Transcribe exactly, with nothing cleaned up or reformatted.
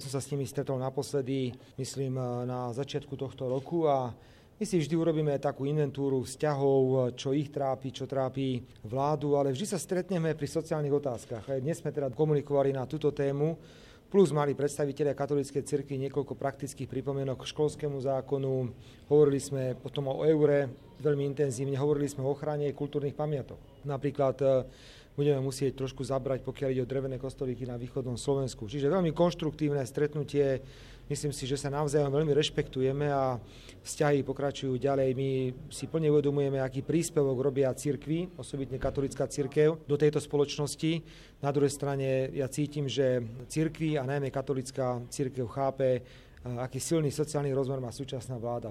som sa s nimi stretol naposledy, myslím, na začiatku tohto roku a my si vždy urobíme takú inventúru vzťahov, čo ich trápi, čo trápi vládu, ale vždy sa stretneme pri sociálnych otázkach. Aj dnes sme teda komunikovali na túto tému, plus mali predstavitelia katolíckej cirkvi niekoľko praktických pripomienok k školskému zákonu. Hovorili sme potom o eure veľmi intenzívne, hovorili sme o ochrane kultúrnych pamiatok. Napríklad budeme musieť trošku zabrať, pokiaľ ide o drevené kostolíky na východnom Slovensku. Čiže veľmi konštruktívne stretnutie. Myslím si, že sa navzájom veľmi rešpektujeme a vzťahy pokračujú ďalej. My si plne uvedomujeme, aký príspevok robia cirkvi, osobitne katolícka cirkev, do tejto spoločnosti. Na druhej strane ja cítim, že cirkvi a najmä katolícka cirkev chápe, aký silný sociálny rozmer má súčasná vláda.